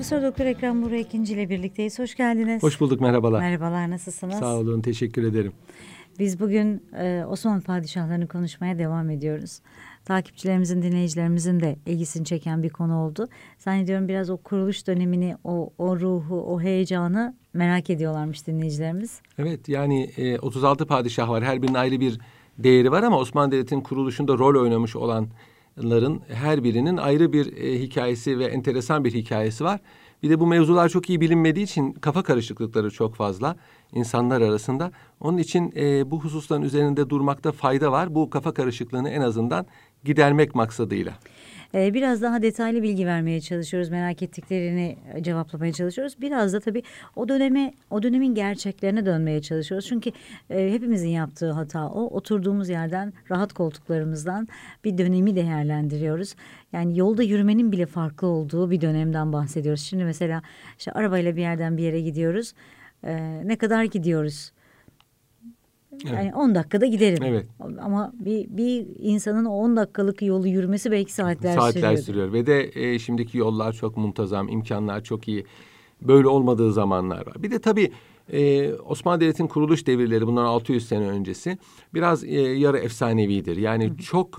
Profesör Doktor Ekrem Buğra İkinci ile birlikteyiz. Hoş geldiniz. Hoş bulduk, merhabalar. Merhabalar, nasılsınız? Sağ olun, teşekkür ederim. Biz bugün Osmanlı padişahlarını konuşmaya devam ediyoruz. Takipçilerimizin, dinleyicilerimizin de ilgisini çeken bir konu oldu. Zannediyorum biraz o kuruluş dönemini, o ruhu, o heyecanı merak ediyorlarmış dinleyicilerimiz. Evet, yani 36 padişah var. Her birinin ayrı bir değeri var ama Osmanlı Devleti'nin kuruluşunda rol oynamış olanların her birinin ayrı bir hikayesi ve enteresan bir hikayesi var. Bir de bu mevzular çok iyi bilinmediği için kafa karışıklıkları çok fazla insanlar arasında. Onun için bu hususların üzerinde durmakta fayda var. Bu kafa karışıklığını en azından gidermek maksadıyla. Biraz daha detaylı bilgi vermeye çalışıyoruz. Merak ettiklerini cevaplamaya çalışıyoruz. Biraz da tabii o dönemin gerçeklerine dönmeye çalışıyoruz. Çünkü hepimizin yaptığı hata o. Oturduğumuz yerden, rahat koltuklarımızdan bir dönemi değerlendiriyoruz. Yani yolda yürümenin bile farklı olduğu bir dönemden bahsediyoruz. Şimdi mesela işte arabayla bir yerden bir yere gidiyoruz. Ne kadar gidiyoruz? Yani Evet. 10 dakikada giderim. Evet. Ama bir insanın 10 dakikalık yolu yürümesi belki saatler sürüyor. Ve de şimdiki yollar çok muntazam, imkanlar çok iyi. Böyle olmadığı zamanlar var. Bir de tabii Osmanlı Devleti'nin kuruluş devirleri bundan 600 sene öncesi biraz yarı efsanevidir. Yani çok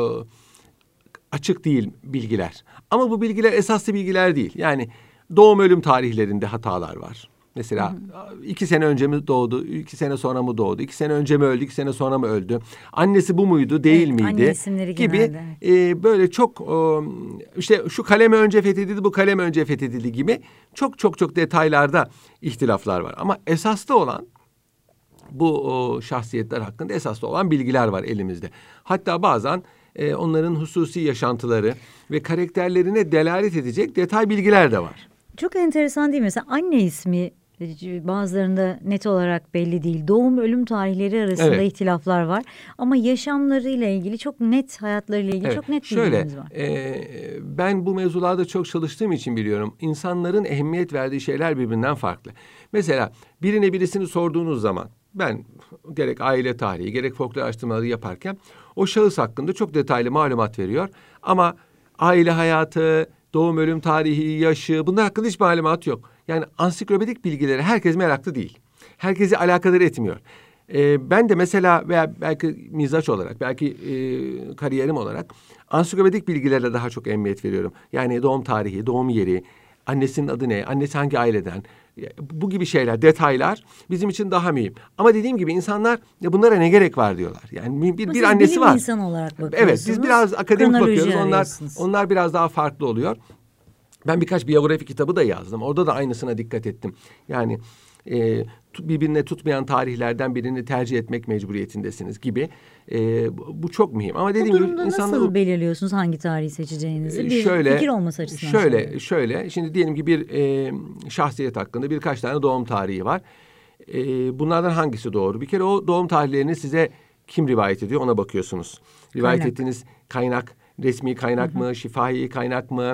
açık değil bilgiler. Ama bu bilgiler esaslı bilgiler değil. Yani doğum ölüm tarihlerinde hatalar var. Mesela 2 sene önce mi doğdu, 2 sene sonra mı doğdu, 2 sene önce mi öldü, 2 sene sonra mı öldü? Annesi bu muydu, değil miydi? Anne isimleri gibi genelde. böyle çok işte şu kaleme önce fethedildi, bu kaleme önce fethedildi gibi çok detaylarda ihtilaflar var. Ama esaslı olan bu şahsiyetler hakkında esaslı olan bilgiler var elimizde. Hatta bazen onların hususi yaşantıları ve karakterlerine delalet edecek detay bilgiler de var. Çok enteresan değil mi? Mesela anne ismi bazılarında net olarak belli değil. Doğum ölüm tarihleri arasında ihtilaflar var. Ama yaşamlarıyla ilgili çok net, hayatlarıyla ilgili çok net bilgilerimiz var. Ben bu mevzularda çok çalıştığım için biliyorum. İnsanların ehemmiyet verdiği şeyler birbirinden farklı. Mesela birisini sorduğunuz zaman ben gerek aile tarihi gerek folklor araştırmaları yaparken o şahıs hakkında çok detaylı malumat veriyor. Ama aile hayatı, doğum ölüm tarihi, yaşı bunlar hakkında hiç malumat yok. Yani ansiklopedik bilgileri herkes meraklı değil. Herkesi alakadar etmiyor. Ben de mesela veya belki mizaç olarak, belki kariyerim olarak ansiklopedik bilgilere daha çok ehemmiyet veriyorum. Yani doğum tarihi, doğum yeri, annesinin adı ne, annesi hangi aileden, bu gibi şeyler, detaylar bizim için daha mühim. Ama dediğim gibi insanlar bunlara ne gerek var diyorlar. Yani bir annesi bilim var. İnsan olarak bakıyorsunuz. Evet, biz biraz akademik bakıyoruz. Onlar biraz daha farklı oluyor. Ben birkaç biyografi kitabı da yazdım. Orada da aynısına dikkat ettim. Yani birbirine tutmayan tarihlerden birini tercih etmek mecburiyetindesiniz gibi. Bu çok mühim. Ama dediğim gibi durumda nasıl belirliyorsunuz hangi tarihi seçeceğinizi? Bir fikir olması açısından. Şöyle. Şimdi diyelim ki bir şahsiyet hakkında birkaç tane doğum tarihi var. Bunlardan hangisi doğru? Bir kere o doğum tarihlerini size kim rivayet ediyor ona bakıyorsunuz. Rivayet ettiğiniz kaynak resmi kaynak mı, şifahi kaynak mı,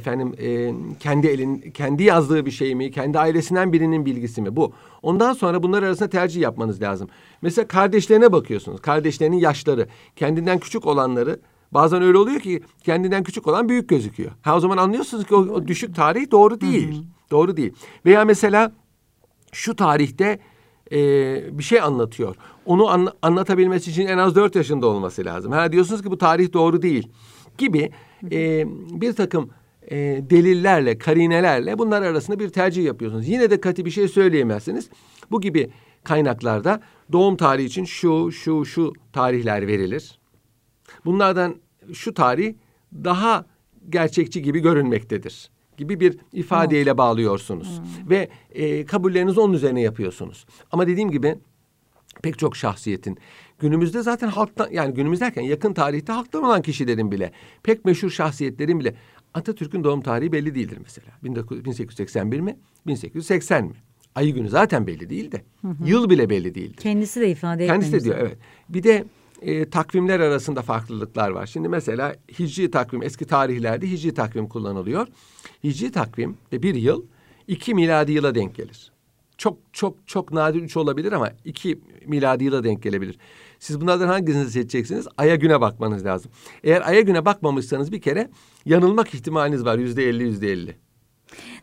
kendi yazdığı bir şey mi, kendi ailesinden birinin bilgisi mi bu. Ondan sonra bunlar arasında tercih yapmanız lazım. Mesela kardeşlerine bakıyorsunuz. Kardeşlerinin yaşları, kendinden küçük olanları bazen öyle oluyor ki kendinden küçük olan büyük gözüküyor. O zaman anlıyorsunuz ki o düşük tarih doğru değil. Doğru değil. Veya mesela şu tarihte bir şey anlatıyor. Onu anlatabilmesi için en az 4 yaşında olması lazım. Diyorsunuz ki bu tarih doğru değil gibi bir takım delillerle, karinelerle bunlar arasında bir tercih yapıyorsunuz. Yine de katı bir şey söyleyemezsiniz. Bu gibi kaynaklarda doğum tarihi için şu tarihler verilir. Bunlardan şu tarih daha gerçekçi gibi görünmektedir gibi bir ifadeyle bağlıyorsunuz. Ve kabullerinizi onun üzerine yapıyorsunuz. Ama dediğim gibi pek çok şahsiyetin günümüzde zaten halktan, yani günümüz derken yakın tarihte halktan olan kişilerin bile, pek meşhur şahsiyetlerin bile Atatürk'ün doğum tarihi belli değildir mesela. 1881 mi? 1880 mi? Ayı günü zaten belli değil de. Yıl bile belli değildir. Kendisi de ifade etmemiş. Kendisi de diyor, evet. Bir de takvimler arasında farklılıklar var. Şimdi mesela hicri takvim, eski tarihlerde hicri takvim kullanılıyor. Hicri takvim de bir yıl 2 miladi yıla denk gelir. Çok nadir 3 olabilir ama 2 miladi yıla denk gelebilir. Siz bunlardan hangisini seçeceksiniz? Aya güne bakmanız lazım. Eğer aya güne bakmamışsanız bir kere yanılmak ihtimaliniz var %50.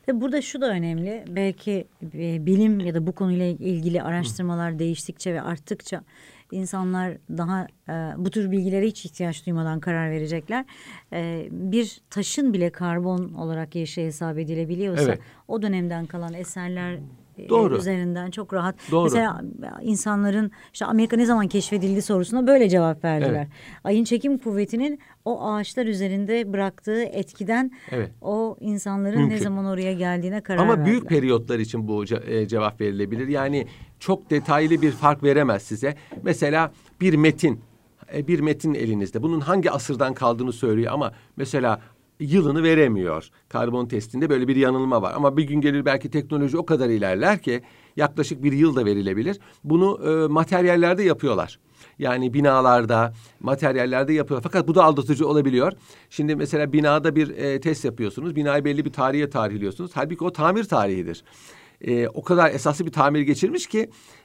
Tabii burada şu da önemli. Belki bilim ya da bu konuyla ilgili araştırmalar değiştikçe ve arttıkça insanlar daha bu tür bilgilere hiç ihtiyaç duymadan karar verecekler. Bir taşın bile karbon olarak yaşı hesap edilebiliyorsa Evet. o dönemden kalan eserler Doğru. üzerinden çok rahat. Doğru. Mesela insanların işte Amerika ne zaman keşfedildi sorusuna böyle cevap verdiler. Evet. Ayın çekim kuvvetinin o ağaçlar üzerinde bıraktığı etkiden Evet. o insanların Mümkün. ne zaman oraya geldiğine karar Ama verdiler. büyük periyotlar için bu cevap verilebilir. Yani çok detaylı bir fark veremez size. Mesela bir metin elinizde. Bunun hangi asırdan kaldığını söylüyor ama mesela yılını veremiyor. Karbon testinde böyle bir yanılma var. Ama bir gün gelir belki teknoloji o kadar ilerler ki yaklaşık bir yıl da verilebilir. Bunu materyallerde yapıyorlar. Yani binalarda, materyallerde yapıyorlar. Fakat bu da aldatıcı olabiliyor. Şimdi mesela binada bir test yapıyorsunuz. Binayı belli bir tarihe tarihliyorsunuz. Halbuki o tamir tarihidir. O kadar esaslı bir tamir geçirmiş ki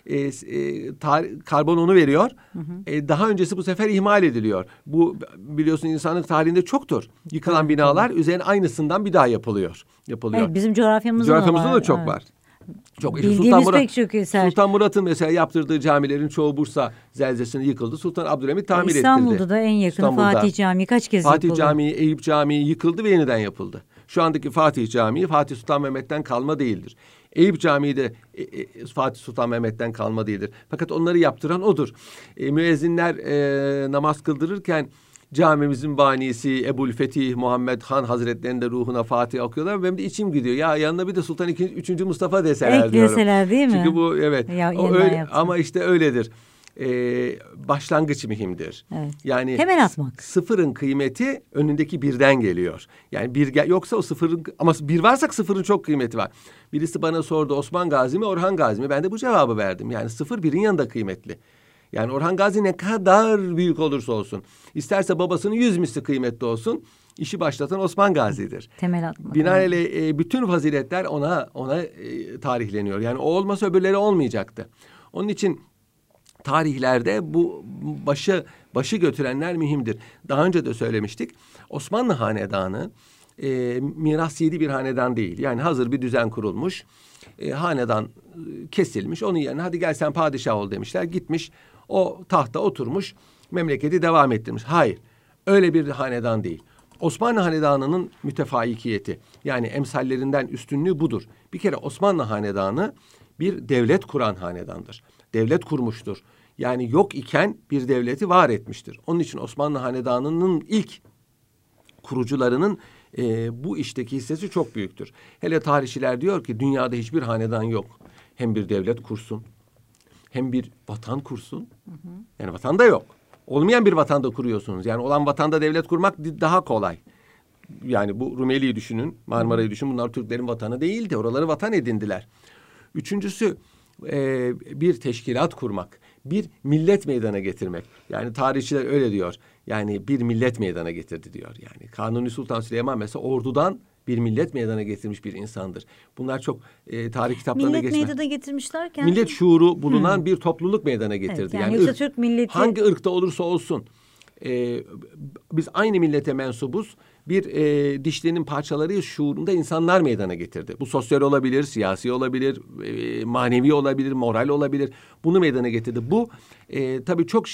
karbon onu veriyor. Daha öncesi bu sefer ihmal ediliyor. Bu biliyorsun insanlık tarihinde çoktur. Yıkılan binalar üzerine aynısından bir daha yapılıyor. Evet, bizim coğrafyamızda da çok evet. var. Çok. Bildiğimiz pek çok eser. Sultan Murat'ın mesela yaptırdığı camilerin çoğu Bursa zelzesinde yıkıldı. Sultan Abdülhamit tamir ettirdi. İstanbul'da da en yakını Fatih Camii kaç kez Fatih yapıldı? Camii, Eyüp Camii yıkıldı ve yeniden yapıldı. Şu andaki Fatih Camii Fatih Sultan Mehmet'ten kalma değildir. Eyüp Camii de Fatih Sultan Mehmet'ten kalma değildir. Fakat onları yaptıran odur. Müezzinler namaz kıldırırken camimizin banisi Ebu'l-Fetih Muhammed Han Hazretleri'nin de ruhuna Fatiha okuyorlar. Benim de içim gidiyor. Ya yanına bir de Sultan II. 3. Mustafa deseler diyorum. Ekleseler değil mi? Çünkü bu evet. Ya, o öyle, ama işte öyledir. Başlangıç mühimdir. Evet. Yani temel atmak. Sıfırın kıymeti önündeki birden geliyor. Yani yoksa o sıfırın ama bir varsa sıfırın çok kıymeti var. Birisi bana sordu Osman Gazi mi Orhan Gazi mi? Ben de bu cevabı verdim. Yani sıfır birin yanında kıymetli. Yani Orhan Gazi ne kadar büyük olursa olsun, isterse babasının 100 misli kıymetli olsun, işi başlatan Osman Gazi'dir. Temel atmak. Binaenaleyh bütün faziletler ona tarihleniyor. Yani o olmasa öbürleri olmayacaktı. Onun için tarihlerde bu başı götürenler mühimdir. Daha önce de söylemiştik. Osmanlı hanedanı mirasiyedi bir hanedan değil. Yani hazır bir düzen kurulmuş. Hanedan kesilmiş. Onun yerine hadi gel sen padişah ol demişler. Gitmiş o tahta oturmuş. Memleketi devam ettirmiş. Hayır. Öyle bir hanedan değil. Osmanlı hanedanının mütefaikiyeti yani emsallerinden üstünlüğü budur. Bir kere Osmanlı hanedanı bir devlet kuran hanedandır. Devlet kurmuştur. Yani yok iken bir devleti var etmiştir. Onun için Osmanlı hanedanının ilk kurucularının bu işteki hissesi çok büyüktür. Hele tarihçiler diyor ki dünyada hiçbir hanedan yok. Hem bir devlet kursun, hem bir vatan kursun. Yani vatan da yok. Olmayan bir vatanda kuruyorsunuz. Yani olan vatanda devlet kurmak daha kolay. Yani bu Rumeli'yi düşünün, Marmara'yı düşünün. Bunlar Türklerin vatanı değildi. Oraları vatan edindiler. Üçüncüsü bir teşkilat kurmak. Bir millet meydana getirmek. Yani tarihçiler öyle diyor. Yani bir millet meydana getirdi diyor. Yani Kanuni Sultan Süleyman mesela ordudan bir millet meydana getirmiş bir insandır. Bunlar çok tarih kitaplarına geçmez. Millet meydana getirmişlerken? Millet şuuru bulunan bir topluluk meydana getirdi. Evet, yani yoksa ırk, Türk milleti... hangi ırkta olursa olsun biz aynı millete mensubuz. Bir dişlinin parçaları şuurunda insanlar meydana getirdi. Bu sosyal olabilir, siyasi olabilir, manevi olabilir, moral olabilir. Bunu meydana getirdi. Bu tabii çok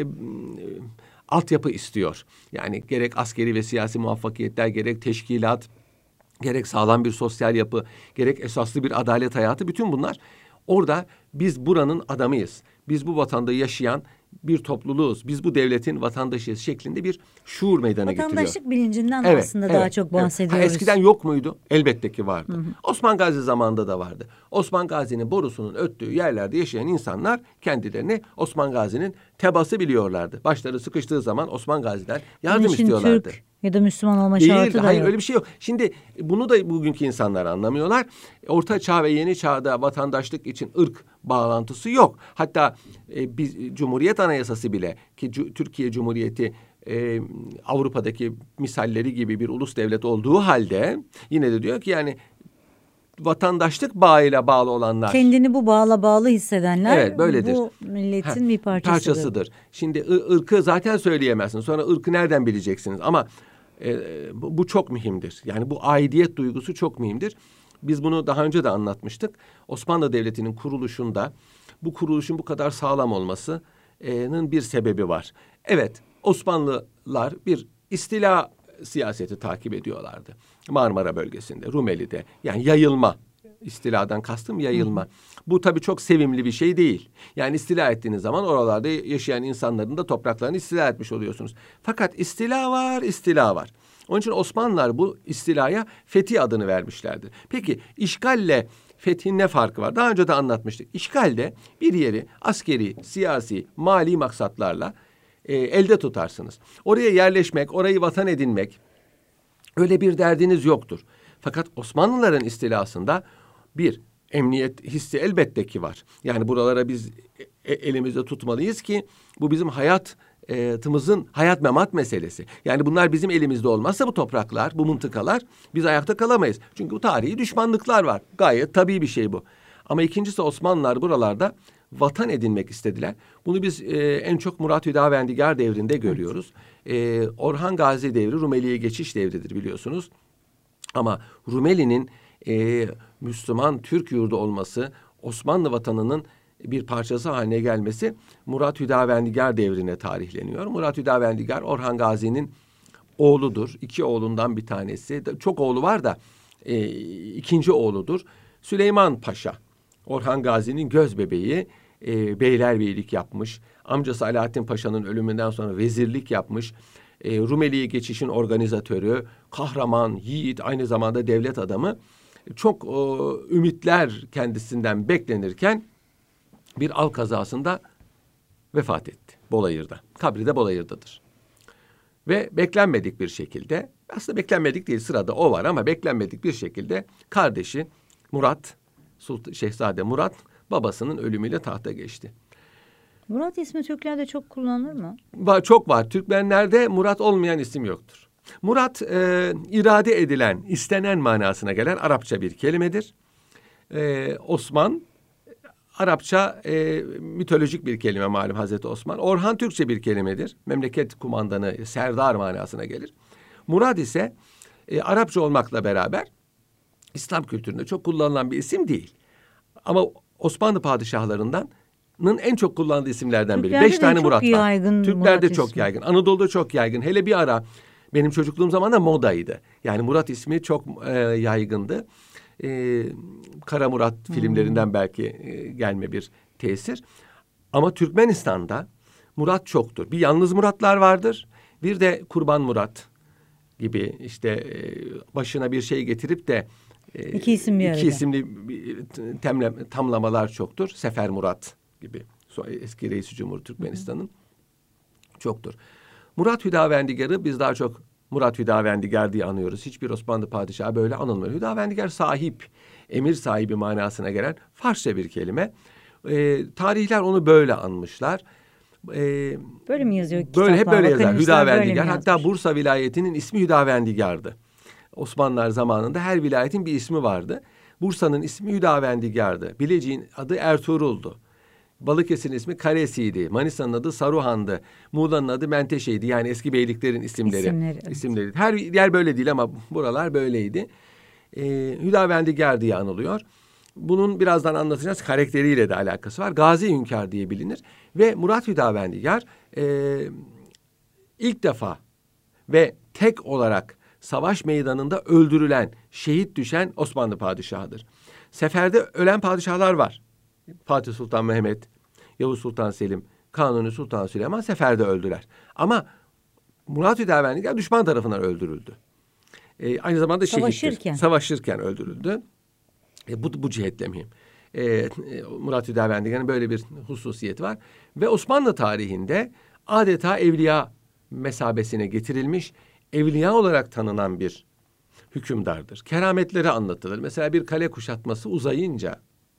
altyapı istiyor. Yani gerek askeri ve siyasi muvaffakiyetler, gerek teşkilat, gerek sağlam bir sosyal yapı, gerek esaslı bir adalet hayatı. Bütün bunlar orada biz buranın adamıyız. Biz bu vatanda yaşayan bir topluluğuz. Biz bu devletin vatandaşıyız şeklinde bir şuur meydana getiriyor. Vatandaşlık bilincinden aslında daha çok bahsediyoruz. Eskiden yok muydu? Elbette ki vardı. Osman Gazi zamanında da vardı. Osman Gazi'nin borusunun öttüğü yerlerde yaşayan insanlar kendilerini Osman Gazi'nin tebası biliyorlardı. Başları sıkıştığı zaman Osman Gazi'den yardım istiyorlardı. Türk ya da Müslüman olma Değil, şartı da hayır yok. Öyle bir şey yok. Şimdi bunu da bugünkü insanlar anlamıyorlar. Orta Çağ ve Yeni Çağ'da vatandaşlık için ırk bağlantısı yok. Hatta biz Cumhuriyet Anayasası bile ki Türkiye Cumhuriyeti Avrupa'daki misalleri gibi bir ulus devlet olduğu halde yine de diyor ki yani vatandaşlık bağıyla bağlı olanlar. Kendini bu bağla bağlı hissedenler evet, böyledir. bu milletin bir parçasıdır. Şimdi ırkı zaten söyleyemezsiniz. Sonra ırkı nereden bileceksiniz? Ama bu çok mühimdir. Yani bu aidiyet duygusu çok mühimdir. biz bunu daha önce de anlatmıştık. Osmanlı Devleti'nin kuruluşunda bu kuruluşun bu kadar sağlam olmasının bir sebebi var. Evet, Osmanlılar bir istila siyaseti takip ediyorlardı. Marmara bölgesinde, Rumeli'de, yani yayılma. İstiladan kastım yayılma. Bu tabii çok sevimli bir şey değil. Yani istila ettiğiniz zaman oralarda yaşayan insanların da topraklarını istila etmiş oluyorsunuz. Fakat istila var, istila var. Onun için Osmanlılar bu istilaya fethi adını vermişlerdir. Peki işgalle fethin ne farkı var? Daha önce de anlatmıştık. İşgalde bir yeri askeri, siyasi, mali maksatlarla elde tutarsınız. Oraya yerleşmek, orayı vatan edinmek, öyle bir derdiniz yoktur. Fakat Osmanlıların istilasında bir emniyet hissi elbette ki var. Yani buralara biz elimizde tutmalıyız ki bu bizim hayatımızın hayat memat meselesi. Yani bunlar bizim elimizde olmazsa bu topraklar, bu mıntıkalar biz ayakta kalamayız. Çünkü bu tarihi düşmanlıklar var. Gayet tabii bir şey bu. Ama ikincisi Osmanlılar buralarda vatan edinmek istediler. Bunu biz en çok Murat Hüdavendigar devrinde görüyoruz. Orhan Gazi devri Rumeli'ye geçiş devridir biliyorsunuz. Ama Rumeli'nin Müslüman Türk yurdu olması, Osmanlı vatanının bir parçası haline gelmesi Murat Hüdavendigar devrine tarihleniyor. Murat Hüdavendigar Orhan Gazi'nin oğludur. 2 oğlundan bir tanesi. Çok oğlu var da ikinci oğludur. Süleyman Paşa, Orhan Gazi'nin göz bebeği, beylerbeylik yapmış. Amcası Alaaddin Paşa'nın ölümünden sonra vezirlik yapmış. Rumeli'ye geçişin organizatörü, kahraman, yiğit, aynı zamanda devlet adamı. Çok ümitler kendisinden beklenirken bir av kazasında vefat etti Bolayır'da. Kabri de Bolayır'dadır. Ve beklenmedik bir şekilde, aslında beklenmedik değil, sırada o var ama beklenmedik bir şekilde kardeşi Murat, Şehzade Murat babasının ölümüyle tahta geçti. Murat ismi Türklerde çok kullanılır mı? Çok var. Türkmenlerde Murat olmayan isim yoktur. Murat irade edilen, istenen manasına gelen Arapça bir kelimedir. Osman, Arapça mitolojik bir kelime malum Hazreti Osman. Orhan Türkçe bir kelimedir. Memleket kumandanı, serdar manasına gelir. Murad ise Arapça olmakla beraber İslam kültüründe çok kullanılan bir isim değil. Ama Osmanlı padişahlarından en çok kullandığı isimlerden biri. 5 tane Murat var. Türklerde çok yaygın. Anadolu'da çok yaygın. Hele bir ara benim çocukluğum zamanında modaydı. Yani Murat ismi çok yaygındı. Kara Murat filmlerinden belki gelme bir tesir. Ama Türkmenistan'da Murat çoktur. Bir yalnız Muratlar vardır. Bir de Kurban Murat gibi işte başına bir şey getirip de iki isimli tamlamalar çoktur. Sefer Murat gibi. Eski Reis-i Cumhur Türkmenistan'ın çoktur. Murat Hüdavendigar'ı biz daha çok Murat Hüdavendigar diye anıyoruz. Hiçbir Osmanlı padişahı böyle anılmıyor. Hüdavendigar sahip, emir sahibi manasına gelen Farsça bir kelime. Tarihler onu böyle anmışlar. Böyle mi yazıyor kitaplar? Hep böyle yazar. Hüdavendigar. Hatta Bursa vilayetinin ismi Hüdavendigar'dı. Osmanlılar zamanında her vilayetin bir ismi vardı. Bursa'nın ismi Hüdavendigar'dı. Bilecik'in adı Ertuğrul'du. Balıkesir'in ismi Karesi'ydi. Manisa'nın adı Saruhan'dı. Muğla'nın adı Menteşe'ydi. Yani eski beyliklerin isimleri. Evet. Her yer böyle değil ama buralar böyleydi. Hüdavendigar diye anılıyor. Bunun birazdan anlatacağız karakteriyle de alakası var. Gazi Hünkâr diye bilinir. Ve Murat Hüdavendigar ilk defa ve tek olarak savaş meydanında öldürülen, şehit düşen Osmanlı padişahıdır. Seferde ölen padişahlar var. Fatih Sultan Mehmet, Yavuz Sultan Selim, Kanuni Sultan Süleyman seferde öldüler. Ama Murat Hüdavendigar düşman tarafından öldürüldü. Aynı zamanda şehittir. Savaşırken öldürüldü. Bu cihetle mühim. Murat Hüdavendigar'ın böyle bir hususiyeti var. Ve Osmanlı tarihinde adeta evliya mesabesine getirilmiş, evliya olarak tanınan bir hükümdardır. Kerametleri anlatılır. Mesela bir kale kuşatması uzayınca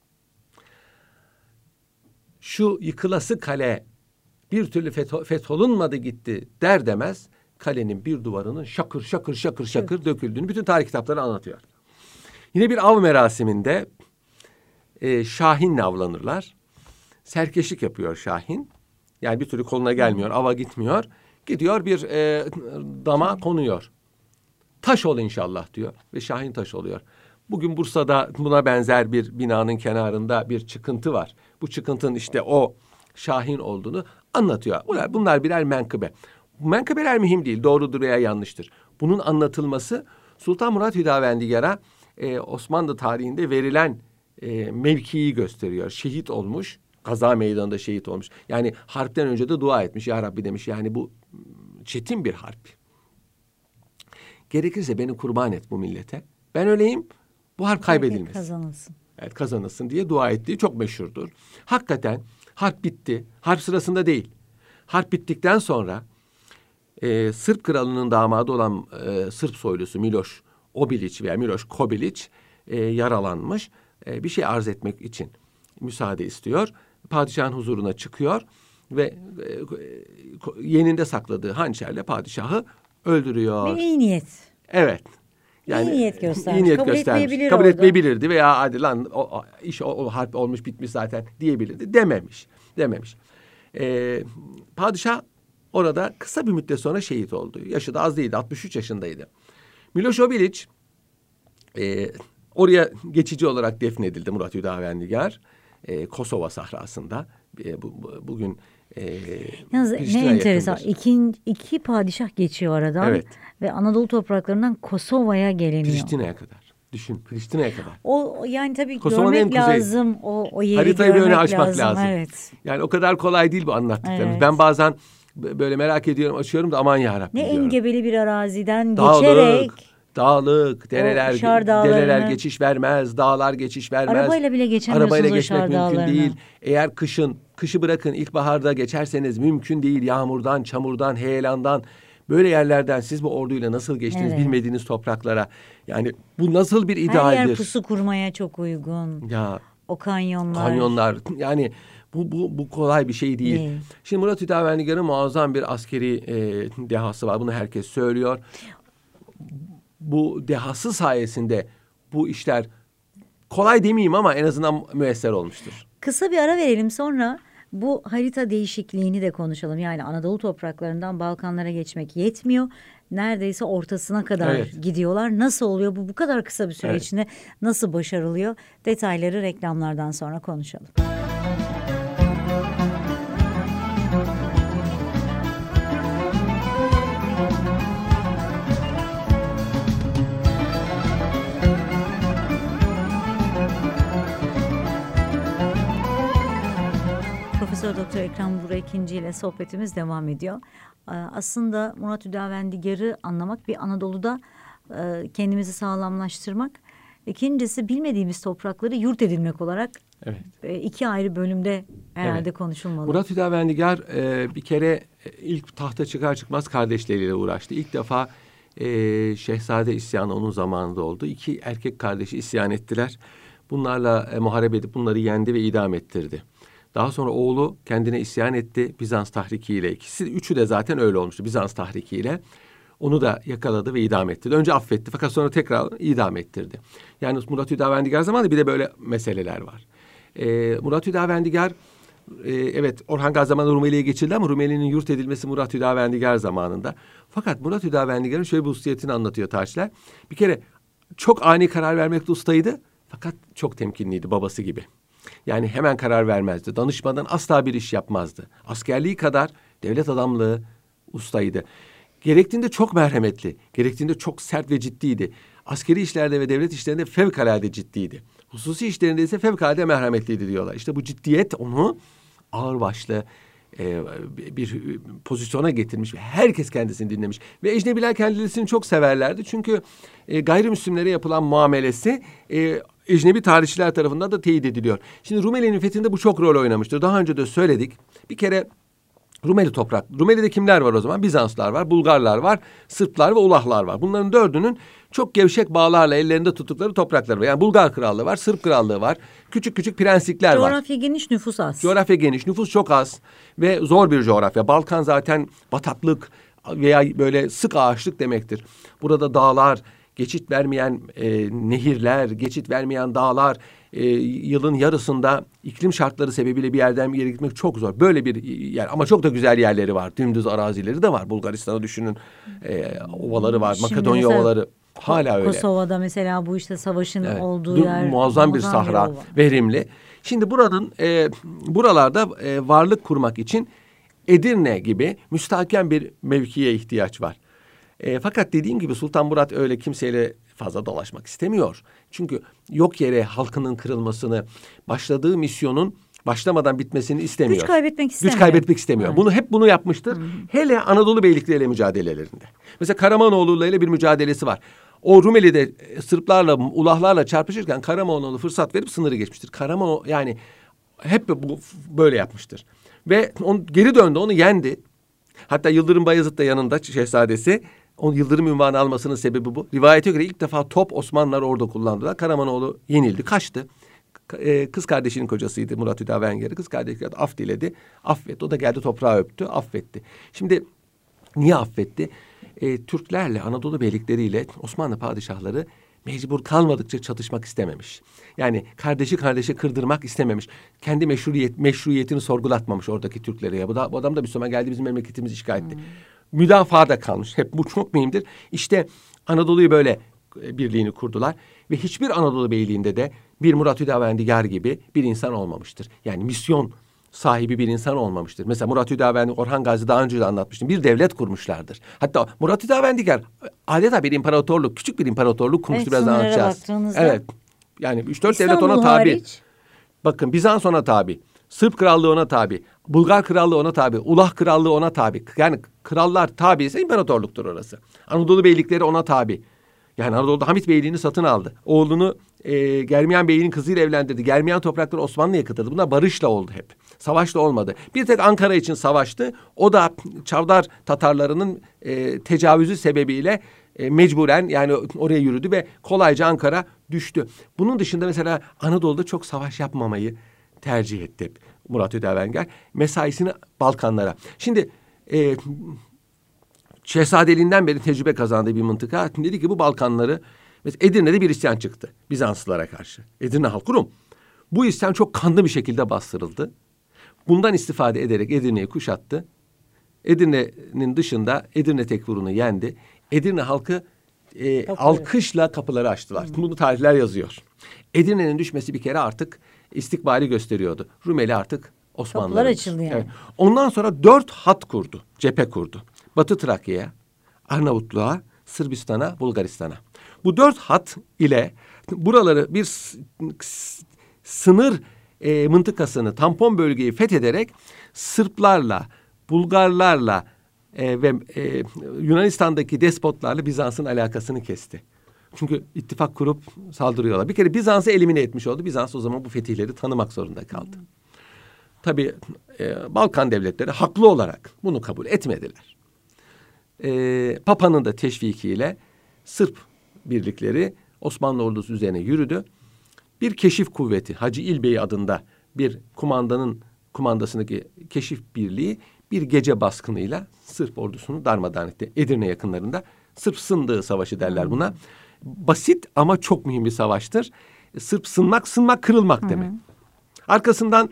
şu yıkılası kale bir türlü fetholunmadı gitti der demez kalenin bir duvarının şakır şakır döküldüğünü bütün tarih kitapları anlatıyor. Yine bir av merasiminde şahinle avlanırlar. Serkeşlik yapıyor şahin. Yani bir türlü koluna gelmiyor, ava gitmiyor. Gidiyor bir dama konuyor. Taş ol inşallah diyor ve şahin taş oluyor. Bugün Bursa'da buna benzer bir binanın kenarında bir çıkıntı var. Bu çıkıntının işte o Şahin olduğunu anlatıyor. Bunlar birer menkıbe. Bu menkıbeler mühim değil, doğrudur veya yanlıştır. Bunun anlatılması Sultan Murat Hüdavendigar'a Osmanlı tarihinde verilen mevkiyi gösteriyor. Şehit olmuş, Gaza Meydanı'nda şehit olmuş. Yani harpten önce de dua etmiş. Ya Rabbi demiş, yani bu çetin bir harp. Gerekirse beni kurban et bu millete. Ben öleyim, bu harp kaybedilmesin. Kazanılsın. Evet, kazanılsın diye dua ettiği çok meşhurdur. Hakikaten harp bitti. Harp sırasında değil. Harp bittikten sonra Sırp kralının damadı olan Sırp soylusu Miloš Obilić veya Miloš Kobilić yaralanmış. Bir şey arz etmek için müsaade istiyor. Padişahın huzuruna çıkıyor ve yeninde sakladığı hançerle padişahı öldürüyor. Ve iyi niyet. Evet. Yani, iyi niyet göstermiş. İyi niyet kabul göstermiş. etmeyebilir Kabul orada. etmeyebilirdi veya hadi lan o harp olmuş bitmiş zaten diyebilirdi. Dememiş. Padişah orada kısa bir müddet sonra şehit oldu. Yaşı da az değildi. 63 yaşındaydı. Miloš Obilić oraya geçici olarak defnedildi Murat Hüdavendigar. Kosova sahrasında. Bugün yalnız ne enteresan. yakındır. İki padişah geçiyor aradan. Evet. Ve Anadolu topraklarından Kosova'ya geliniyor. Priştine'ye kadar. Düşün, Priştine'ye kadar. O yani tabii Kosova'nın görmek en kuzey. lazım. O yeri Haritayı bir görmek öne açmak lazım. Evet. Yani o kadar kolay değil bu anlattıklarımız. Evet. Ben bazen böyle merak ediyorum, açıyorum da aman yarabbim Ne diyorum. engebeli bir araziden geçerek. Dağlık, Şar dağlarını, dereler geçiş vermez, dağlar geçiş vermez. Arabayla bile geçemiyorsunuz Arabayla o geçmek Şar mümkün dağlarını. değil. Eğer kışı bırakın, ilkbaharda geçerseniz mümkün değil. Yağmurdan, çamurdan, heyelandan, böyle yerlerden siz bu orduyla nasıl geçtiniz, Evet. bilmediğiniz topraklara. Yani bu nasıl bir Her idealdir? yer pusu kurmaya çok uygun. Ya O kanyonlar. yani bu kolay bir şey değil. Değil. Şimdi Murat Hüdavendigar'ın muazzam bir askeri dehası var. Bunu herkes söylüyor. Bu dehası sayesinde bu işler kolay demeyeyim ama en azından müesser olmuştur. Kısa bir ara verelim, sonra bu harita değişikliğini de konuşalım. Yani Anadolu topraklarından Balkanlara geçmek yetmiyor. Neredeyse ortasına kadar Evet. gidiyorlar. Nasıl oluyor bu kadar kısa bir süre Evet. içinde, nasıl başarılıyor? Detayları reklamlardan sonra konuşalım. Profesör Doktor Ekrem Buğra İkinci ile sohbetimiz devam ediyor. Aslında Murat Hüdavendigar'ı anlamak, bir Anadolu'da kendimizi sağlamlaştırmak. İkincisi, bilmediğimiz toprakları yurt edinmek olarak Evet. iki ayrı bölümde herhalde Evet. konuşulmalı. Murat Hüdavendigar bir kere ilk tahta çıkar çıkmaz kardeşleriyle uğraştı. İlk defa Şehzade isyanı onun zamanında oldu. 2 erkek kardeşi isyan ettiler. Bunlarla muharebe edip bunları yendi ve idam ettirdi. Daha sonra oğlu kendine isyan etti Bizans tahrikiyle. Üçü de zaten öyle olmuştu Bizans tahrikiyle. Onu da yakaladı ve idam ettirdi. Önce affetti fakat sonra tekrar idam ettirdi. Yani Murat Hüdavendigar zamanında bir de böyle meseleler var. Murat Hüdavendigar evet Orhan Gazi zamanında Rumeli'ye geçildi ama Rumeli'nin yurt edilmesi Murat Hüdavendigar zamanında. Fakat Murat Hüdavendigar'ın şöyle bir hususiyetini anlatıyor tarihçiler. Bir kere çok ani karar vermekte ustaydı fakat çok temkinliydi, babası gibi. Yani hemen karar vermezdi. Danışmadan asla bir iş yapmazdı. Askerliği kadar devlet adamlığı ustaydı. Gerektiğinde çok merhametli, gerektiğinde çok sert ve ciddiydi. Askeri işlerde ve devlet işlerinde fevkalade ciddiydi. Hususi işlerinde ise fevkalade merhametliydi diyorlar. İşte bu ciddiyet onu ağırbaşlı bir pozisyona getirmiş ve herkes kendisini dinlemiş. Ve ecnebiler kendilerini çok severlerdi. Çünkü gayrimüslimlere yapılan muamelesi ecnebi tarihçiler tarafından da teyit ediliyor. Şimdi Rumeli'nin fethinde bu çok rol oynamıştır. Daha önce de söyledik. Bir kere Rumeli toprak. Rumeli'de kimler var o zaman? Bizanslar var, Bulgarlar var, Sırplar ve Ulahlar var. Bunların 4'ünün çok gevşek bağlarla ellerinde tuttukları toprakları var. Yani Bulgar Krallığı var, Sırp Krallığı var. Küçük küçük prenslikler var. Coğrafya geniş, nüfus az. Coğrafya geniş, nüfus çok az ve zor bir coğrafya. Balkan zaten bataklık veya böyle sık ağaçlık demektir. Burada dağlar, geçit vermeyen nehirler, geçit vermeyen dağlar, yılın yarısında iklim şartları sebebiyle bir yerden bir yere gitmek çok zor. Böyle bir yer ama çok da güzel yerleri var. Dümdüz arazileri de var. Bulgaristan'ı düşünün, ovaları var, Şimdi Makedonya mesela ovaları. Hala öyle. Kosova'da mesela bu işte savaşın Evet. olduğu yer Muazzam bir sahra, ova. verimli. Şimdi buranın buralarda varlık kurmak için Edirne gibi müstahkem bir mevkiye ihtiyaç var. Fakat dediğim gibi Sultan Murat öyle kimseyle fazla dolaşmak istemiyor. Çünkü yok yere halkının kırılmasını, başladığı misyonun başlamadan bitmesini istemiyor. Güç kaybetmek istemiyor. Güç kaybetmek istemiyor. Evet. Bunu hep yapmıştır. Hele Anadolu beylikleriyle mücadelelerinde. Mesela Karamanoğlu ile bir mücadelesi var. O Rumeli'de Sırplarla, Ulahlarla çarpışırken Karamanoğlu fırsat verip sınırı geçmiştir. Karamanoğlu yani hep bu böyle yapmıştır. Ve geri döndü, onu yendi. Hatta Yıldırım Bayezid de yanında şehzadesi. Onun Yıldırım ünvanı almasının sebebi bu. Rivayete göre ilk defa top Osmanlılar orada kullandılar. Karamanoğlu yenildi, kaçtı. Kız kardeşinin kocasıydı Murat Hüdavenger'i. Kız kardeşi af diledi. Affetti. O da geldi toprağı öptü. Affetti. Şimdi niye affetti? Türklerle, Anadolu beylikleriyle Osmanlı padişahları mecbur kalmadıkça çatışmak istememiş. Yani kardeşi kırdırmak istememiş. Kendi meşruiyetini sorgulatmamış oradaki Türklere. Ya bu adam da Müslüman geldi, bizim memleketimizi işgal etti. Müdafaada kalmış. Hep bu çok mühimdir. İşte Anadolu'yu böyle birliğini kurdular ve hiçbir Anadolu beyliğinde de bir Murat Hüdavendigar gibi bir insan olmamıştır. Yani misyon sahibi bir insan olmamıştır. Mesela Murat Hüdavendi, Orhan Gazi daha önce de anlatmıştım. Bir devlet kurmuşlardır. Hatta Murat Hüdavendigar adeta bir imparatorluk, küçük bir imparatorluk kurmuştur. Evet, Biraz anlatacağız. baktığınızda... Yani 3-4 devlet ona tabi. Hariç. Bakın Bizans ona tabi. Sırp Krallığı ona tabi. Bulgar Krallığı ona tabi. Ulah Krallığı ona tabi. Yani krallar tabi ise imparatorluktur orası. Anadolu beylikleri ona tabi. Yani Anadolu'da Hamit Beyliğini satın aldı. Oğlunu Germiyan Bey'in kızıyla evlendirdi. Germiyan toprakları Osmanlı'ya kıtladı. Bunlar barışla oldu hep. Savaşla olmadı. Bir tek Ankara için savaştı. O da Çavdar Tatarlarının tecavüzü sebebiyle mecburen yani oraya yürüdü ve kolayca Ankara düştü. Bunun dışında mesela Anadolu'da çok savaş yapmamayı tercih etti Murat Hüdavendigar. Mesaisini Balkanlara. Şimdi şehzadeliğinden beri tecrübe kazandığı bir mıntıka. Dedi ki bu Balkanları, mesela Edirne'de bir isyan çıktı Bizanslılara karşı. Edirne halkı Rum. Bu isyan çok kanlı bir şekilde bastırıldı. Bundan istifade ederek Edirne'yi kuşattı. Edirne'nin dışında Edirne tekfurunu yendi. Edirne halkı alkışla kapıları açtılar. Bunu tarihler yazıyor. Edirne'nin düşmesi bir kere artık istikbali gösteriyordu. Rumeli artık Osmanlılar. Kapılar açıldı yani. Evet. Ondan sonra 4 hat kurdu, cephe kurdu. Batı Trakya'ya, Arnavutluğa, Sırbistan'a, Bulgaristan'a. Bu 4 hat ile buraları bir sınır mıntıkasını, tampon bölgeyi fethederek Sırplarla, Bulgarlarla ve Yunanistan'daki despotlarla Bizans'ın alakasını kesti. Çünkü ittifak kurup saldırıyorlar. Bir kere Bizans'ı elimine etmiş oldu. Bizans o zaman bu fetihleri tanımak zorunda kaldı. Tabii Balkan devletleri haklı olarak bunu kabul etmediler. Papa'nın da teşvikiyle Sırp birlikleri Osmanlı ordusu üzerine yürüdü. Bir keşif kuvveti, Hacı İlbey adında bir kumandasındaki keşif birliği bir gece baskınıyla Sırp ordusunu darmadağın etti. Edirne yakınlarında Sırp sındığı savaşı derler buna. Basit ama çok mühim bir savaştır. Sırp sınmak kırılmak demek. Arkasından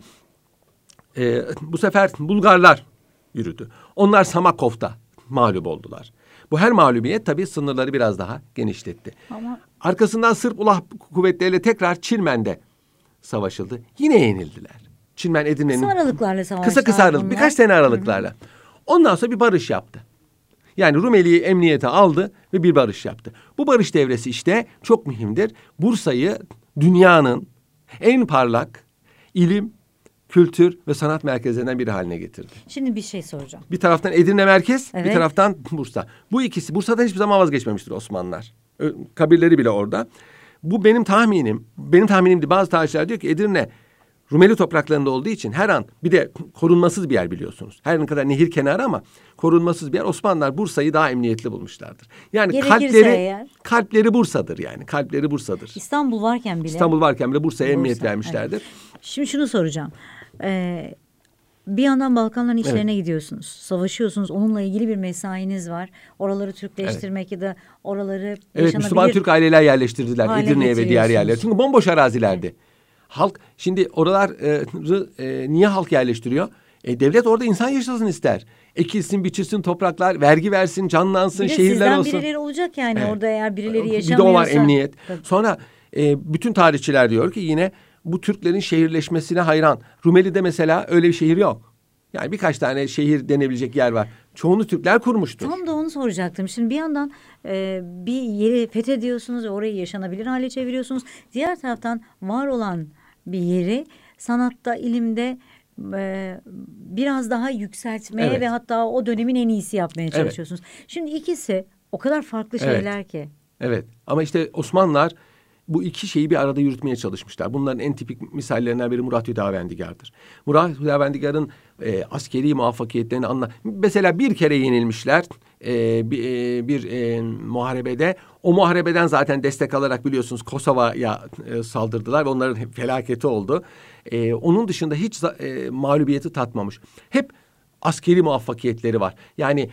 bu sefer Bulgarlar yürüdü. Onlar Samakov'da mağlup oldular. Bu her mağlubiyet tabii sınırları biraz daha genişletti. Ama... Arkasından Sırp Ulah kuvvetleriyle tekrar Çilmen'de savaşıldı. Yine yenildiler. Çilmen Edirne'nin... Kısa aralıklarla savaşlar. Kısa aralık, birkaç sene aralıklarla. Ondan sonra bir barış yaptı. Yani Rumeli'yi emniyete aldı ve bir barış yaptı. Bu barış devresi işte çok mühimdir. Bursa'yı dünyanın en parlak ilim, kültür ve sanat merkezlerinden biri haline getirdi. Şimdi bir şey soracağım. Bir taraftan Edirne merkez, evet, bir taraftan Bursa. Bu ikisi, Bursa'dan hiçbir zaman vazgeçmemiştir Osmanlılar. Kabirleri bile orada. Bu benim tahminim. Benim tahminimdi. Bazı tarihçiler diyor ki Edirne Rumeli topraklarında olduğu için her an, bir de korunmasız bir yer biliyorsunuz. Her ne kadar nehir kenarı ama korunmasız bir yer. Osmanlılar Bursa'yı daha emniyetli bulmuşlardır. Yani kalpleri Bursa'dır yani. Kalpleri Bursa'dır. İstanbul varken bile Bursa'ya emniyet vermişlerdir. Evet. Şimdi şunu soracağım. Bir yandan Balkanların içlerine gidiyorsunuz. Savaşıyorsunuz. Onunla ilgili bir mesainiz var. Oraları Türkleştirmek ya da oraları yaşanabilir... Müslüman Türk aileler yerleştirdiler Edirne'ye ve diğer yerlere. Çünkü bomboş arazilerdi. Evet. Halk, şimdi oralar niye halk yerleştiriyor? Devlet orada insan yaşasın ister. Ekilsin, biçilsin topraklar, vergi versin, canlansın, Bir de şehirler sizden olsun. birileri olacak yani Evet. orada eğer birileri Bir de yaşamıyorsa. o var, emniyet. Tabii. Sonra bütün tarihçiler diyor ki yine bu Türklerin şehirleşmesine hayran. Rumeli'de mesela öyle bir şehir yok. Yani birkaç tane şehir denebilecek yer var. Çoğunu Türkler kurmuştur. Tam da onu soracaktım. Şimdi bir yandan bir yeri fethediyorsunuz ve orayı yaşanabilir hale çeviriyorsunuz. Diğer taraftan var olan bir yeri sanatta, ilimde biraz daha yükseltmeye Evet. ve hatta o dönemin en iyisi yapmaya çalışıyorsunuz. Şimdi ikisi o kadar farklı Evet. şeyler ki. Evet, ama işte Osmanlılar bu iki şeyi bir arada yürütmeye çalışmışlar. Bunların en tipik misallerinden biri Murat Hüdavendigar'dır. Murat Hüdavendigar'ın askeri muvaffakiyetlerini mesela bir kere yenilmişler bir muharebede. O muharebeden zaten destek alarak biliyorsunuz Kosova'ya saldırdılar ve onların felaketi oldu. Onun dışında hiç mağlubiyeti tatmamış. Hep askeri muvaffakiyetleri var. Yani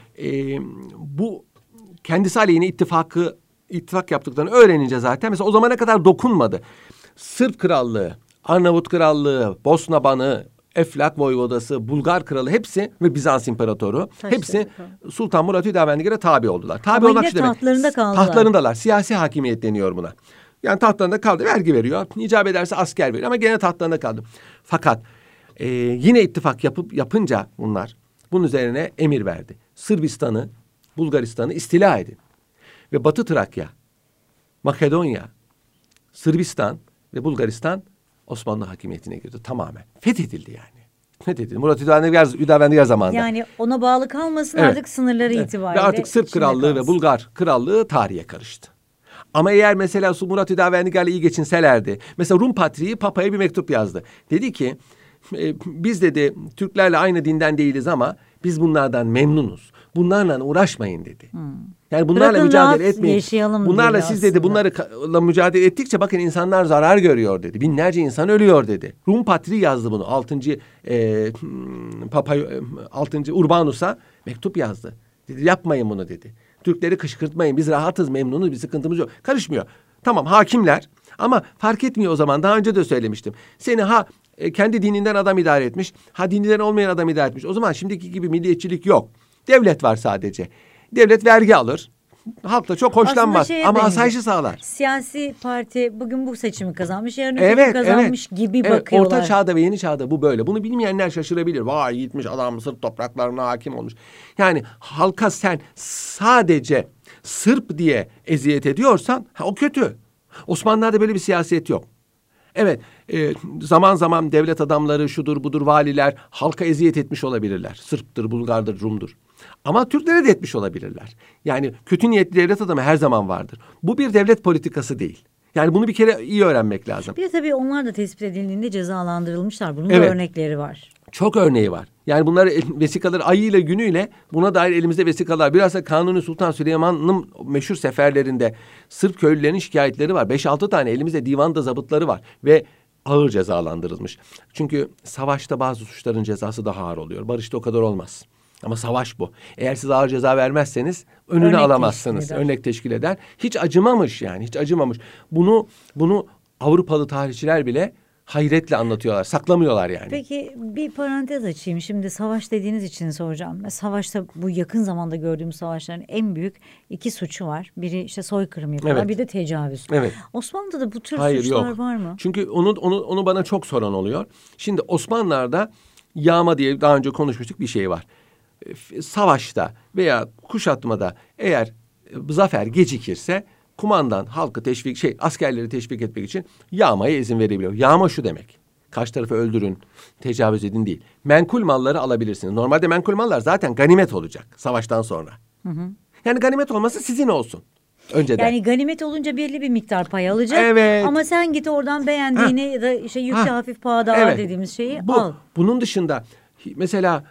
bu kendisi aleyhine ittifak yaptıklarını öğrenince zaten mesela o zamana kadar dokunmadı. Sırp Krallığı, Arnavut Krallığı, Bosna Banı, Eflak Voyvodası, Bulgar Kralı hepsi ve Bizans İmparatoru hepsi Sultan Murat Hüdavendigar'a tabi oldular. Tabi Ama olmak yine şu demek. tahtlarında kaldılar. Tahtlarındalar. Siyasi hakimiyet deniyor buna. Yani tahtlarında kaldı. Vergi veriyor. İcap ederse asker veriyor ama gene tahtlarında kaldı. Fakat yine ittifak yapınca bunun üzerine emir verdi. Sırbistan'ı, Bulgaristan'ı istila edin. Ve Batı Trakya, Makedonya, Sırbistan ve Bulgaristan Osmanlı hakimiyetine girdi tamamen. Fethedildi yani. Fethedildi. Murat Hüdavendigar zamanında. Yani ona bağlı kalmasın Evet. artık sınırları itibariyle. Ve artık Sırp içinde Krallığı ve kalsın. Bulgar Krallığı tarihe karıştı. Ama eğer mesela Murat Hüdavendigar'la iyi geçinselerdi. Mesela Rum Patriği Papa'ya bir mektup yazdı. Dedi ki biz dedi Türklerle aynı dinden değiliz ama biz bunlardan memnunuz. Bunlarla uğraşmayın dedi. Yani bunlarla Bırakın mücadele rahat etmeyin. yaşayalım Bunlarla dedi siz dedi aslında. bunlarla mücadele ettikçe bakın insanlar zarar görüyor dedi. Binlerce insan ölüyor dedi. Rum Patriği yazdı bunu. 6. Urbanus'a mektup yazdı. Dedi yapmayın bunu dedi. Türkleri kışkırtmayın. Biz rahatız, memnunuz, bir sıkıntımız yok. Karışmıyor. Tamam hakimler ama fark etmiyor o zaman. Daha önce de söylemiştim. Seni kendi dininden adam idare etmiş. Dininden olmayan adam idare etmiş. O zaman şimdiki gibi milliyetçilik yok. Devlet var sadece. Devlet vergi alır. Halk da çok hoşlanmaz Aslında ama benziyor. asayişi sağlar. Siyasi parti bugün bu seçimi kazanmış, yarın öbür kazanmış gibi Evet, bakıyorlar. Orta çağda ve yeni çağda bu böyle. Bunu bilmeyenler şaşırabilir. Vay gitmiş adam Sırp topraklarına hakim olmuş. Yani halka sen sadece Sırp diye eziyet ediyorsan o kötü. Osmanlılar'da böyle bir siyaset yok. Evet, zaman zaman devlet adamları, şudur budur, valiler halka eziyet etmiş olabilirler. Sırp'tır, Bulgar'dır, Rum'dur. Ama Türklere de etmiş olabilirler. Yani kötü niyetli devlet adamı her zaman vardır. Bu bir devlet politikası değil. Yani bunu bir kere iyi öğrenmek lazım. Bir de tabii onlar da tespit edildiğinde cezalandırılmışlar. Bunun Evet. da örnekleri var. Çok örneği var. Yani bunlar vesikaları ayıyla günüyle buna dair elimizde vesikalar. Biraz da Kanuni Sultan Süleyman'ın meşhur seferlerinde Sırp köylülerinin şikayetleri var. 5-6 tane elimizde divanda zabıtları var ve ağır cezalandırılmış. Çünkü savaşta bazı suçların cezası daha ağır oluyor. Barışta o kadar olmaz. Ama savaş bu. Eğer siz ağır ceza vermezseniz önünü Örnek alamazsınız. teşkil eder. Örnek teşkil eder. Hiç acımamış yani. Hiç acımamış. Bunu Avrupalı tarihçiler bile hayretle anlatıyorlar. Saklamıyorlar yani. Peki bir parantez açayım. Şimdi savaş dediğiniz için soracağım. Savaşta bu yakın zamanda gördüğümüz savaşların en büyük iki suçu var. Biri işte soykırım yapıyorlar, Evet. bir de tecavüz. Evet. Osmanlı'da da bu tür Hayır, suçlar yok. var mı? Çünkü onu bana çok soran oluyor. Şimdi Osmanlılar'da yağma diye daha önce konuşmuştuk bir şey var. Savaşta veya kuşatmada eğer zafer gecikirse kumandan halkı askerleri teşvik etmek için yağmaya izin verebiliyor. Yağma şu demek. Karşı tarafı öldürün, tecavüz edin değil. Menkul malları alabilirsiniz. Normalde menkul mallar zaten ganimet olacak savaştan sonra. Yani ganimet olması sizin olsun. Önceden. Yani ganimet olunca belli bir miktar pay alacak. Evet. Ama sen git oradan beğendiğini ya da işte yükle hafif pahada ağır dediğimiz şeyi al. Bunun dışında mesela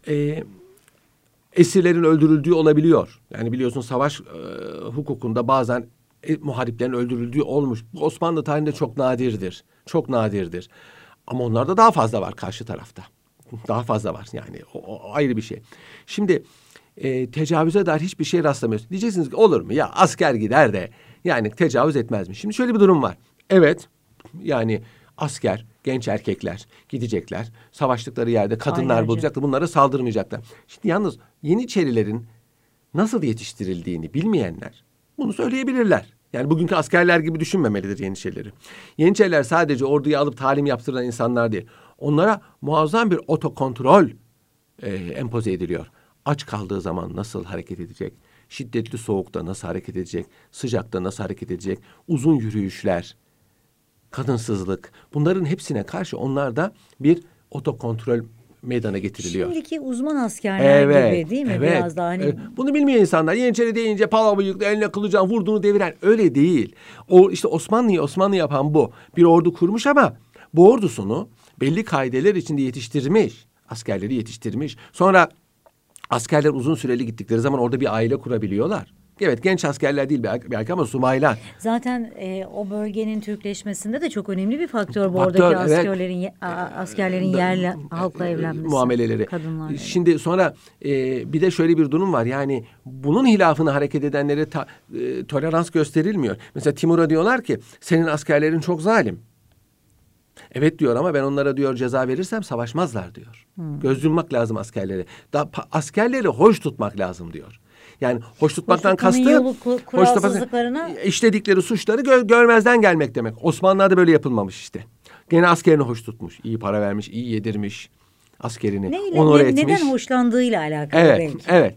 esirlerin öldürüldüğü olabiliyor. Yani biliyorsun savaş hukukunda bazen muhariplerin öldürüldüğü olmuş. Bu Osmanlı tarihinde çok nadirdir. Çok nadirdir. Ama onlarda daha fazla var karşı tarafta. Daha fazla var yani o ayrı bir şey. Şimdi tecavüze dair hiçbir şey rastlamıyoruz. Diyeceksiniz ki olur mu ya asker gider de yani tecavüz etmez mi? Şimdi şöyle bir durum var. Evet yani asker genç erkekler gidecekler. Savaştıkları yerde kadınlar Aylarca. bulacaklar. Bunlara saldırmayacaklar. Şimdi yalnız Yeniçerilerin nasıl yetiştirildiğini bilmeyenler bunu söyleyebilirler. Yani bugünkü askerler gibi düşünmemelidir Yeniçerileri. Yeniçeriler sadece orduya alıp talim yaptıran insanlar değil. Onlara muazzam bir otokontrol empoze ediliyor. Aç kaldığı zaman nasıl hareket edecek? Şiddetli soğukta nasıl hareket edecek? Sıcakta nasıl hareket edecek? Uzun yürüyüşler, kadınsızlık. Bunların hepsine karşı onlarda bir otokontrol meydana getiriliyor. Şimdiki uzman askerler gibi değil mi? Evet. Biraz daha hani Bunu bilmeyen insanlar Yeniçeri deyince pala bıyıklı, eline kılıcan vurduğunu deviren, öyle değil. O işte Osmanlı yapan bu. Bir ordu kurmuş ama bu ordusunu belli kaideler içinde yetiştirmiş. Askerleri yetiştirmiş. Sonra askerler uzun süreli gittikleri zaman orada bir aile kurabiliyorlar. Evet, genç askerler değil belki ama subaylar. zaten o bölgenin Türkleşmesinde de çok önemli bir faktör bu Faktör, oradaki evet. askerlerin yerli halkla evlenmesi. Muameleleri. Kadınlarla. Şimdi sonra bir de şöyle bir durum var. Yani bunun hilafına hareket edenlere tolerans gösterilmiyor. Mesela Timur'a diyorlar ki senin askerlerin çok zalim. Evet diyor ama ben onlara diyor ceza verirsem savaşmazlar diyor. Göz yummak lazım askerlere. Askerleri hoş tutmak lazım diyor. Yani hoş tutmaktan kastı kuralsızlıklarına işledikleri suçları görmezden gelmek demek. Osmanlılar'da böyle yapılmamış işte. Gene askerini hoş tutmuş, iyi para vermiş, iyi yedirmiş askerini, onur etmiş. Neden hoşlandığıyla alakalı Evet, belki. evet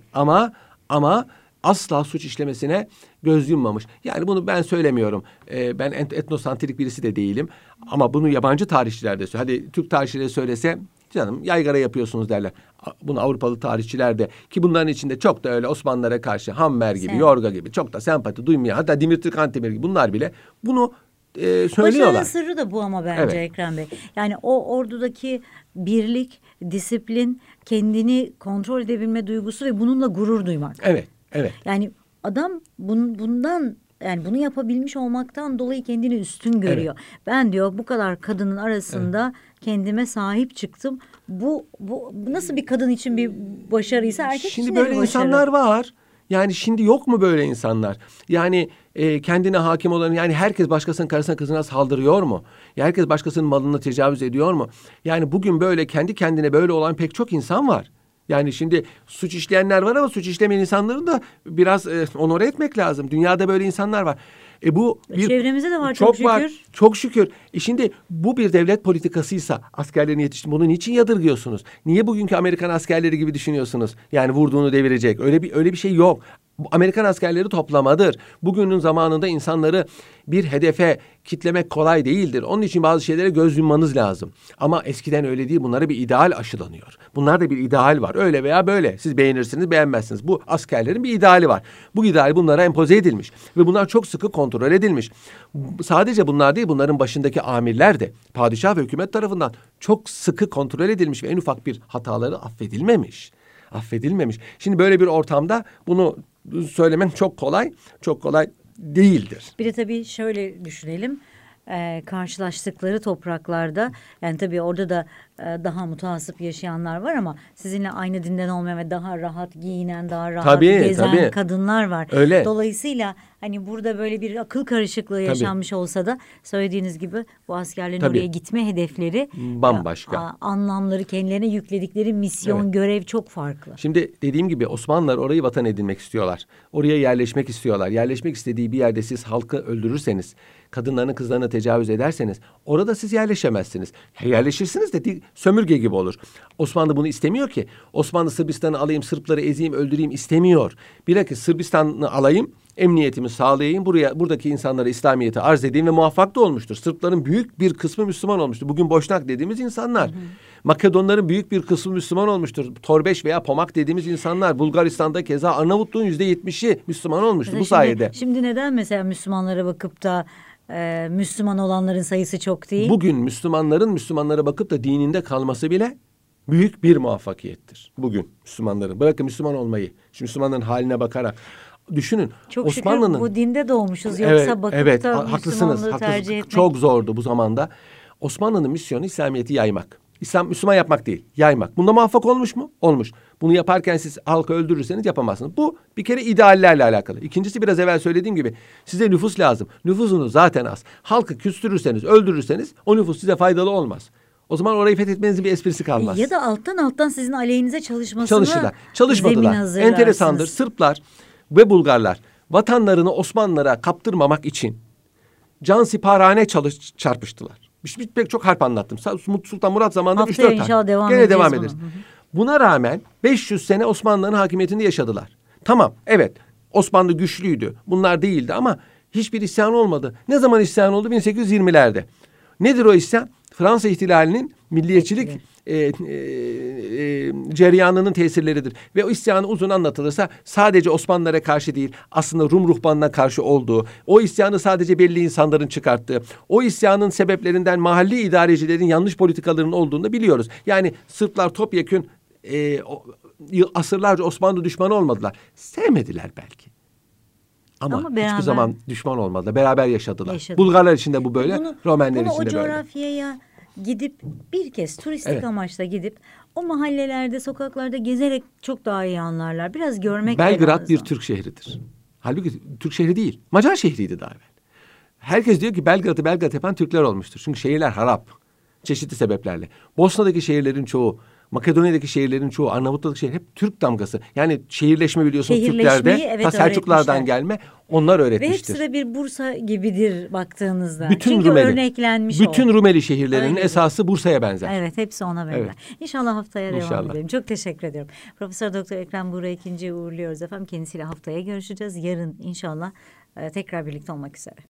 ama asla suç işlemesine göz yummamış. Yani bunu ben söylemiyorum. Ben etnosantrik birisi de değilim. Ama bunu yabancı tarihçiler de söylüyor. Hadi Türk tarihçileri söylese canım yaygara yapıyorsunuz derler. Bunu Avrupalı tarihçiler de ki bunların içinde çok da öyle Osmanlılara karşı Hammer gibi, Yorga gibi çok da sempati duymayan, hatta Dimitri Kantemir gibi bunlar bile bunu söylüyorlar. Başarının sırrı da bu ama bence Evet. Ekrem Bey. Yani o ordudaki birlik, disiplin, kendini kontrol edebilme duygusu ve bununla gurur duymak. Evet, evet. Yani adam bundan yani bunu yapabilmiş olmaktan dolayı kendini üstün görüyor. Ben diyor bu kadar kadının arasında kendime sahip çıktım. Bu nasıl bir kadın için bir başarıysa erkek Şimdi için de böyle bir başarı. insanlar var. Yani şimdi yok mu böyle insanlar? Yani kendine hakim olan, yani herkes başkasının karısına kızına saldırıyor mu? Ya herkes başkasının malına tecavüz ediyor mu? Yani bugün böyle kendi kendine böyle olan pek çok insan var. Yani şimdi suç işleyenler var ama suç işlemeyen insanları da biraz onore etmek lazım. Dünyada böyle insanlar var. Bu bir Çevremizde de var çok şükür. var, çok şükür. Şimdi bu bir devlet politikasıysa askerlerin yetiştirme, bunu niçin yadırgıyorsunuz? Niye bugünkü Amerikan askerleri gibi düşünüyorsunuz? Yani vurduğunu devirecek. Öyle bir şey yok. Bu Amerikan askerleri toplamadır. Bugünün zamanında insanları bir hedefe kitlemek kolay değildir. Onun için bazı şeylere göz yummanız lazım. Ama eskiden öyle değil. Bunlara bir ideal aşılanıyor. Bunlarda bir ideal var. Öyle veya böyle. Siz beğenirsiniz, beğenmezsiniz. Bu askerlerin bir ideali var. Bu ideal bunlara empoze edilmiş. Ve bunlar çok sıkı kontrol edilmiş. Sadece bunlar değil, bunların başındaki amirler de padişah ve hükümet tarafından çok sıkı kontrol edilmiş ve en ufak bir hataları affedilmemiş. Şimdi böyle bir ortamda bunu söylemek çok kolay değildir. Bir de tabii şöyle düşünelim. Karşılaştıkları topraklarda yani tabii orada da daha mutasip yaşayanlar var ama sizinle aynı dinden olmayan ve daha rahat giyinen, daha rahat gezen kadınlar var. Öyle. Dolayısıyla hani burada böyle bir akıl karışıklığı yaşanmış olsa da söylediğiniz gibi bu askerlerin oraya gitme hedefleri bambaşka. Anlamları, kendilerine yükledikleri misyon, görev çok farklı. Şimdi dediğim gibi Osmanlılar orayı vatan edinmek istiyorlar. Oraya yerleşmek istiyorlar. Yerleşmek istediği bir yerde siz halkı öldürürseniz, kadınlarını kızlarına tecavüz ederseniz orada siz yerleşemezsiniz. Yerleşirsiniz de sömürge gibi olur. Osmanlı bunu istemiyor ki. Osmanlı Sırbistan'ı alayım, Sırpları ezeyim, öldüreyim istemiyor. Bilakis Sırbistan'ı alayım, emniyetimi sağlayayım, buradaki insanlara İslamiyet'i arz edeyim ve muvaffak da olmuştur. Sırpların büyük bir kısmı Müslüman olmuştur. Bugün Boşnak dediğimiz insanlar. Makedonların büyük bir kısmı Müslüman olmuştur. Torbeş veya Pomak dediğimiz insanlar. Bulgaristan'da keza Arnavutluğun %70'i Müslüman olmuştur bu sayede. Şimdi neden mesela Müslümanlara bakıp da Müslüman olanların sayısı çok değil? Bugün Müslümanlara bakıp da dininde kalması bile büyük bir muvaffakiyettir. Bugün Müslümanların. Bırakın Müslüman olmayı. Şu Müslümanların haline bakarak. Düşünün. Çok Osmanlı'nın şükür bu dinde doğmuşuz. Yoksa bakıp da haklısınız. Müslümanlığı tercih etmek. Çok zordu bu zamanda. Osmanlı'nın misyonu İslamiyet'i yaymak. İslam Müslüman yapmak değil, yaymak. Bunda muvaffak olmuş mu? Olmuş. Bunu yaparken siz halkı öldürürseniz yapamazsınız. Bu bir kere ideallerle alakalı. İkincisi biraz evvel söylediğim gibi size nüfus lazım. Nüfusunuz zaten az. Halkı küstürürseniz, öldürürseniz o nüfus size faydalı olmaz. O zaman orayı fethetmenizin bir esprisi kalmaz. Ya da alttan sizin aleyhinize çalışmasına Çalışırlar. Çalışmadılar. zemin hazırlarsınız. Enteresandır. Sırplar ve Bulgarlar vatanlarını Osmanlılara kaptırmamak için cansiparane çarpıştılar. Pek çok harp anlattım. Sultan Murat zamanında Haftaya 3-4 inşallah tane. devam Gene edeceğiz devam buna. ederiz. Buna rağmen 500 sene Osmanlıların hakimiyetinde yaşadılar. Tamam, evet, Osmanlı güçlüydü. Bunlar değildi ama hiçbir isyan olmadı. Ne zaman isyan oldu? 1820'lerde. Nedir o isyan? Fransa ihtilalinin milliyetçilik cereyanının tesirleridir. Ve o isyanı uzun anlatılırsa sadece Osmanlılara karşı değil, aslında Rum ruhbanına karşı olduğu, o isyanı sadece belli insanların çıkarttığı, o isyanın sebeplerinden mahalli idarecilerin yanlış politikalarının olduğunu da biliyoruz. Yani Sırplar topyekün asırlarca Osmanlı düşmanı olmadılar. Sevmediler belki. Ama beraber, hiçbir zaman düşman olmadılar. Beraber yaşadılar. Yaşadık. Bulgarlar için de bu böyle, Romenler için de o böyle. coğrafyaya gidip bir kez turistik Evet. amaçla gidip o mahallelerde, sokaklarda gezerek çok daha iyi anlarlar. Biraz görmek Belgrad lazım. bir Türk şehridir. Halbuki Türk şehri değil. Macar şehriydi daha evvel. Herkes diyor ki Belgrad'ı Belgrad yapan Türkler olmuştur. Çünkü şehirler harap. Çeşitli sebeplerle. Bosna'daki şehirlerin çoğu, Makedonya'daki şehirlerin çoğu, Arnavutluk'taki şehir hep Türk damgası. Yani şehirleşme biliyorsunuz Türklerde, evet, ta Selçuklardan öğretmişler. gelme, onlar Ve öğretmiştir. hepsi de bir Bursa gibidir baktığınızda. Bütün Çünkü Rumeli, örneklenmiş bütün o. Rumeli şehirlerinin Öyle. esası Bursa'ya benzer. Evet, hepsi ona benzer. Evet. İnşallah haftaya devam İnşallah. edelim. Çok teşekkür ediyorum. Profesör Doktor Ekrem Buğra ikinciyi uğurluyoruz efendim. Kendisiyle haftaya görüşeceğiz. Yarın inşallah tekrar birlikte olmak üzere.